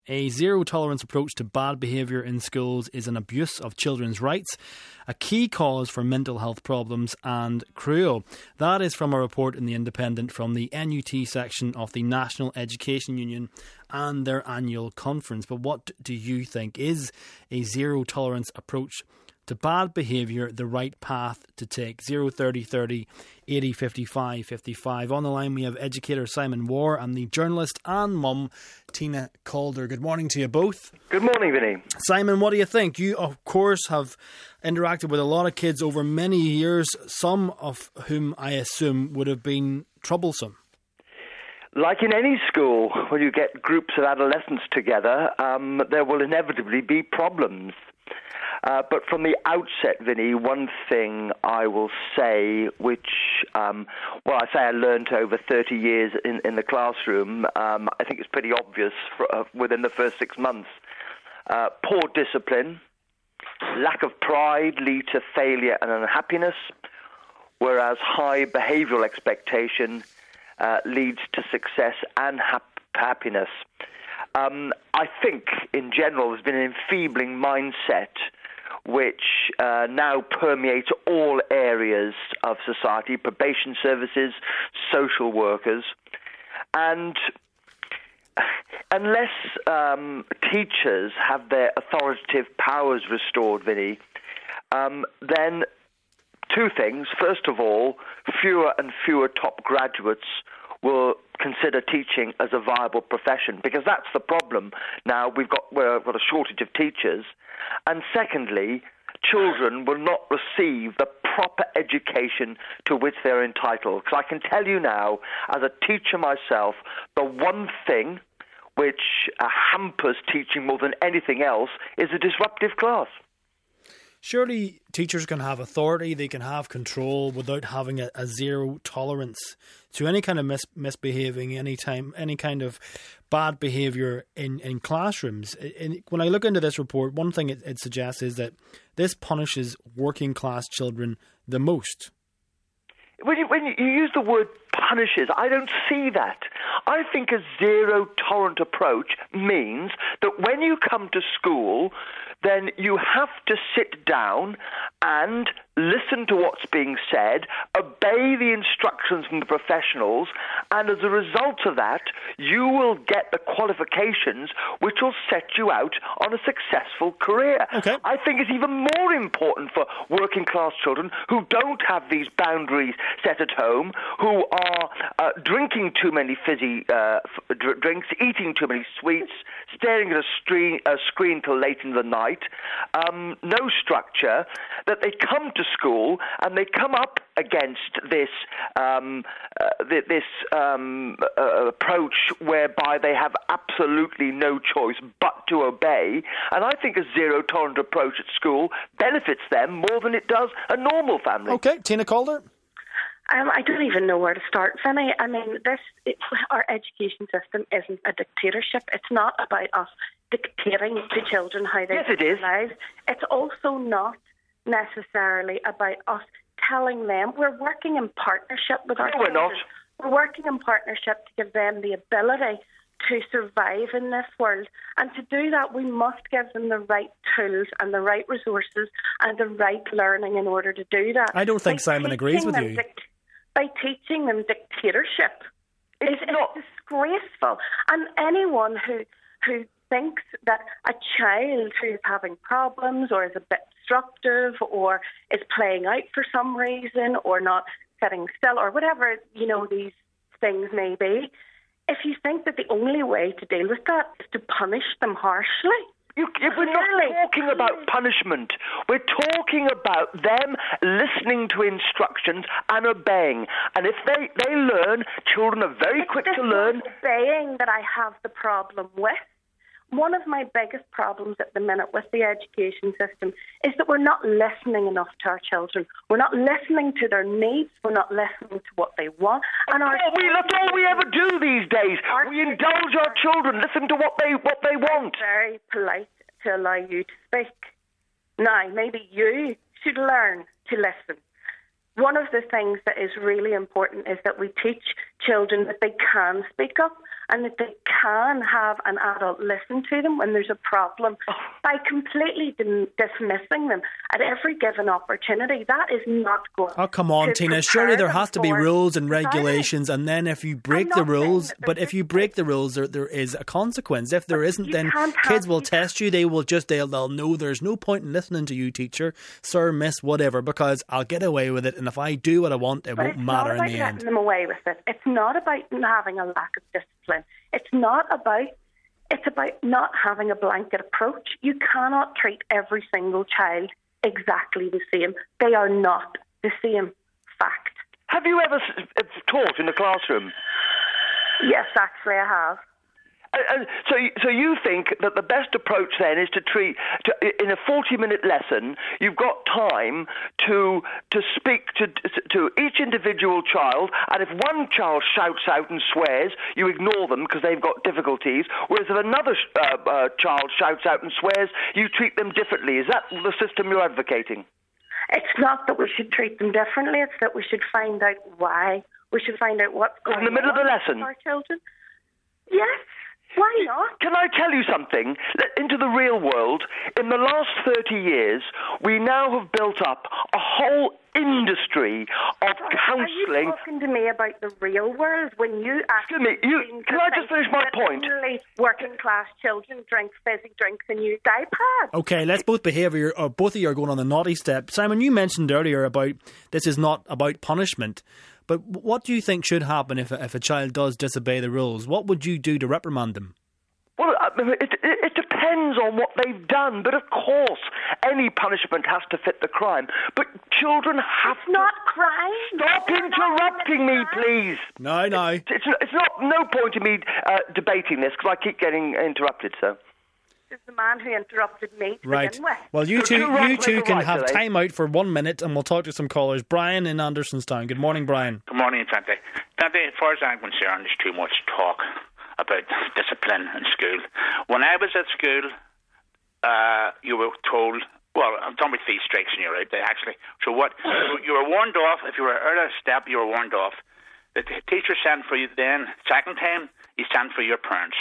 A zero-tolerance approach to bad behaviour in schools is an abuse of children's rights, a key cause for mental health problems and cruel. That is from a report in The Independent from the NUT section of the National Education Union and their annual conference. But what do you think? Is a zero-tolerance approach to bad behaviour the right path to take? 030 30 80 55 55. On the line we have educator Simon Warr and the journalist and mum Tina Calder. Good morning to you both. Good morning, Vinny. Simon, what do you think? You of course have interacted with a lot of kids over many years, some of whom I assume would have been troublesome. Like in any school, when you get groups of adolescents together, there will inevitably be problems. But from the outset, Vinny, one thing I will say, which, I learned over 30 years in the classroom, I think it's pretty obvious within the first 6 months. Poor discipline, lack of pride lead to failure and unhappiness, whereas high behavioural expectation leads to success and happiness. I think, in general, there's been an enfeebling mindset which now permeates all areas of society, probation services, social workers. And unless teachers have their authoritative powers restored, Vinny, then two things. First of all, fewer and fewer top graduates will consider teaching as a viable profession, because that's the problem. Now we've got a shortage of teachers, and secondly, children will not receive the proper education to which they're entitled. Because I can tell you now, as a teacher myself, the one thing which hampers teaching more than anything else is a disruptive class. Surely teachers can have authority, they can have control without having a zero tolerance to any kind of misbehaving, any kind of bad behaviour in classrooms. When I look into this report, one thing it suggests is that this punishes working class children the most. When you use the word punishes, I don't see that. I think a zero-tolerant approach means that when you come to school, then you have to sit down and listen to what's being said, obey the instructions from the professionals, and as a result of that, you will get the qualifications which will set you out on a successful career. Okay. I think it's even more important for working class children who don't have these boundaries set at home, who are drinking too many fizzy drinks, eating too many sweets, staring at a screen till late in the night, no structure, that they come to school and they come up against this approach whereby they have absolutely no choice but to obey. And I think a zero-tolerant approach at school benefits them more than it does a normal family. Okay, Tina Calder. I don't even know where to start, Vinny. I mean, our education system isn't a dictatorship. It's not about us dictating to children how they live their lives. It's also not necessarily about us telling them. We're working in partnership with our children. We're not. We're working in partnership to give them the ability to survive in this world. And to do that, we must give them the right tools and the right resources and the right learning in order to do that. I don't think Simon agrees with you. By teaching them dictatorship is disgraceful. And anyone who thinks that a child who is having problems or is a bit disruptive or is playing out for some reason or not sitting still or whatever, these things may be, if you think that the only way to deal with that is to punish them harshly, we're not talking about punishment. We're talking about them listening to instructions and obeying. And if they learn, children are very quick to learn. It's obeying that I have the problem with. One of my biggest problems at the minute with the education system is that we're not listening enough to our children. We're not listening to their needs. We're not listening to what they want. And that's all we ever do these days. We indulge our children, listen to what they want. It's very polite to allow you to speak. Now, maybe you should learn to listen one of the things that is really important is that we teach children that they can speak up and that they can have an adult listen to them when there's a problem. By completely dismissing them at every given opportunity, that is not good. Oh, come on, Tina. Surely there has to be rules and regulations, and then if you break the rules, if you break the rules, there is a consequence. If there isn't, then kids will test you. They'll know there's no point in listening to you, teacher, sir, miss, whatever, because I'll get away with it, and if I do what I want, it won't matter in the end. It's not about letting them away with it. It's not about having a lack of discipline. It's about not having a blanket approach. You cannot treat every single child exactly the same. They are not the same. Fact. Have you ever taught in the classroom? Yes, actually I have. So you think that the best approach then is to in a 40-minute lesson, you've got time to speak to each individual child, and if one child shouts out and swears, you ignore them because they've got difficulties, whereas if another child shouts out and swears, you treat them differently. Is that the system you're advocating? It's not that we should treat them differently, it's that we should find out why. We should find out what's going on in the middle of the lesson. Our children. Yes. Why not? Can I tell you something? Into the real world, in the last 30 years, we now have built up a whole industry of counselling. Are you talking to me about the real world when you actually... Excuse me, can I just finish my point? Working class children drink fizzy drinks and use iPads. Okay, let's both of you are going on the naughty step. Simon, you mentioned earlier about this is not about punishment. But what do you think should happen if a child does disobey the rules? What would you do to reprimand them? Well, it depends on what they've done. But of course, any punishment has to fit the crime. But children have to... It's not crime. Stop interrupting me, please. No. It's not no point in me debating this because I keep getting interrupted, sir. Is the man who interrupted me to begin with. Well, you two can have time out for 1 minute and we'll talk to some callers. Brian in Andersonstown. Good morning, Brian. Good morning, Tante. Tante, as far as I'm concerned, there's too much talk about discipline in school. When I was at school, you were told, well, I'm talking about 3 strikes and you're out there, actually. So what, you were warned off, if you were out of step, you were warned off. The teacher sent for you then. Second time, he sent for your parents.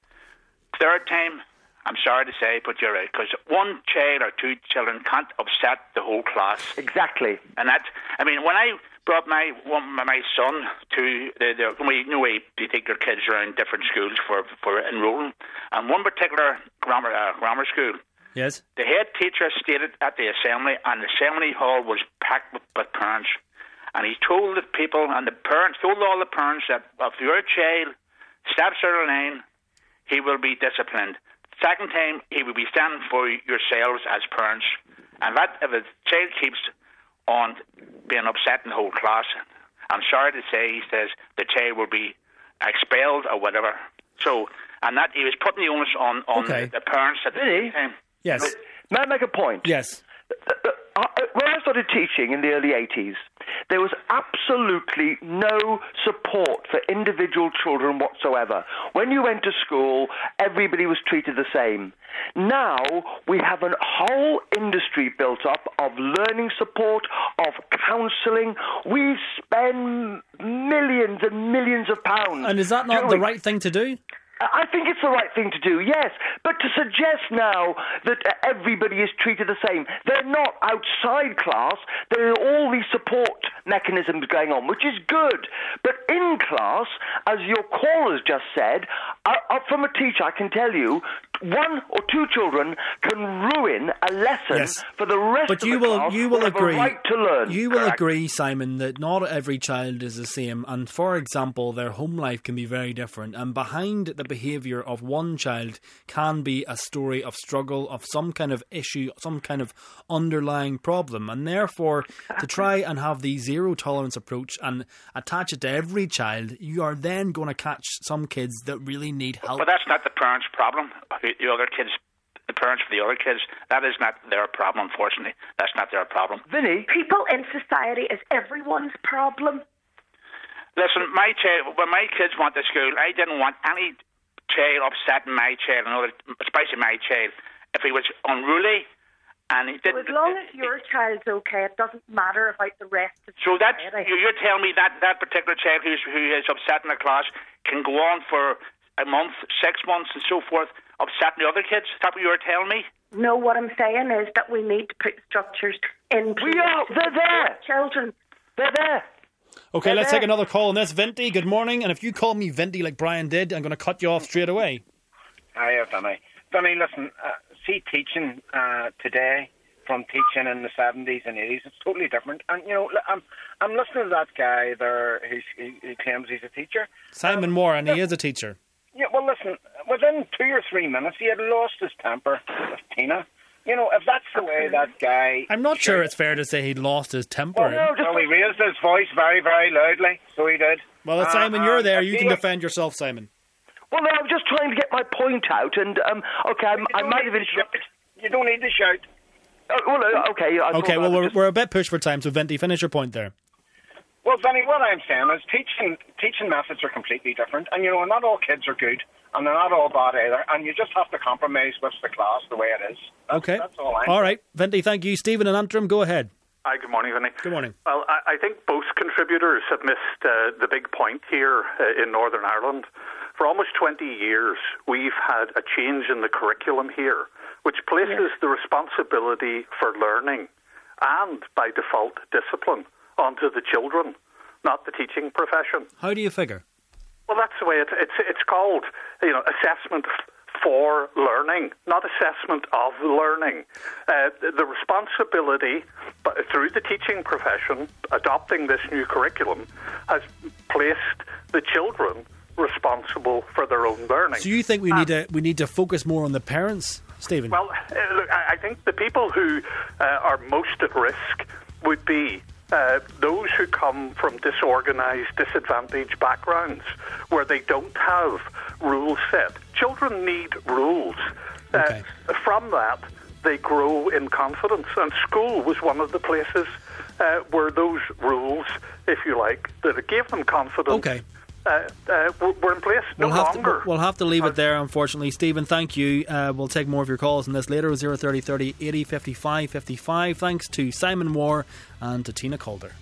Third time, I'm sorry to say, but you're right, because one child or 2 children can't upset the whole class. Exactly. And that, I mean, when I brought my son to they take their kids around different schools for enrolling, and one particular grammar school. Yes. The head teacher stated at the assembly, and the assembly hall was packed with parents, and he told the people and the parents, told all the parents that if your child steps out of line, he will be disciplined. Second time, he will be standing for yourselves as parents. And that, if a child keeps on being upset in the whole class, I'm sorry to say, he says, the child will be expelled or whatever. So, and that he was putting the onus on the parents at the time. Yes. May I make a point? Yes. When I started teaching in the early 80s, there was absolutely no support for individual children whatsoever. When you went to school, everybody was treated the same. Now we have a whole industry built up of learning support, of counselling. We spend millions and millions of pounds. And is that not the right thing to do? I think it's the right thing to do, yes. But to suggest now that everybody is treated the same, they're not outside class. There are all these support mechanisms going on, which is good. But in class, as your callers just said, from a teacher, I can tell you, 1 or 2 children can ruin a lesson for the rest of the class. You will agree. Right to learn. You will agree, Simon, that not every child is the same. And for example, their home life can be very different. And behind the behaviour of one child can be a story of struggle, of some kind of issue, some kind of underlying problem. And therefore, to try and have the zero tolerance approach and attach it to every child, you are then going to catch some kids that really need help. But that's not the parents' problem. The other kids, the parents for the other kids, that is not their problem, unfortunately. That's not their problem. Vinny? People in society is everyone's problem. Listen, when my kids went to school, I didn't want any child upsetting my child, especially my child. If he was unruly, And he didn't. So as long as your child's okay, it doesn't matter about the rest of so society. So you're telling me that particular child who is upset in the class can go on for a month, 6 months, and so forth, upsetting the other kids? Is that what you're telling me? No, what I'm saying is that we need to put structures in place. They're there. Children. They're there. Okay, let's take another call on this. Vinty, good morning. And if you call me Vinty like Brian did, I'm going to cut you off straight away. Hiya, Vinny. Vinny, listen, see teaching today from teaching in the 70s and 80s, it's totally different. And, you know, I'm listening to that guy there who claims he's a teacher. Simon Moore, and he is a teacher. Yeah, well, listen, within 2 or 3 minutes, he had lost his temper with Tina. You know, if that's the way that guy... I'm not sure it's fair to say he lost his temper. Well, he raised his voice very, very loudly, so he did. Well, Simon, you're there. You can defend yourself, Simon. Well, no, I'm just trying to get my point out, and, okay, I might have interrupted. You don't need to shout. Okay. Okay, well, we're a bit pushed for time, so Vinty, finish your point there. Well, Vinny, what I'm saying is teaching methods are completely different, and, you know, not all kids are good, and they're not all bad either, and you just have to compromise with the class the way it is. That's all I'm saying. All right, Vinty, thank you. Stephen and Antrim, go ahead. Hi, good morning, Vinny. Good morning. Well, I think both contributors have missed the big point here in Northern Ireland. For almost 20 years, we've had a change in the curriculum here, which places the responsibility for learning and, by default, discipline onto the children, not the teaching profession. How do you figure? Well, that's the way it's called, you know, assessment for learning, not assessment of learning. The responsibility through the teaching profession adopting this new curriculum has placed the children responsible for their own learning. So you think we need to focus more on the parents, Stephen? Well, look, I think the people who are most at risk would be those who come from disorganised, disadvantaged backgrounds where they don't have rules set. Children need rules. Okay. From that, they grow in confidence. And school was one of the places where those rules, if you like, that gave them confidence were in place. We'll have to leave it there, unfortunately. Stephen, thank you. We'll take more of your calls on this later. 030 30 80 55 55. Thanks to Simon Moore and to Tina Calder.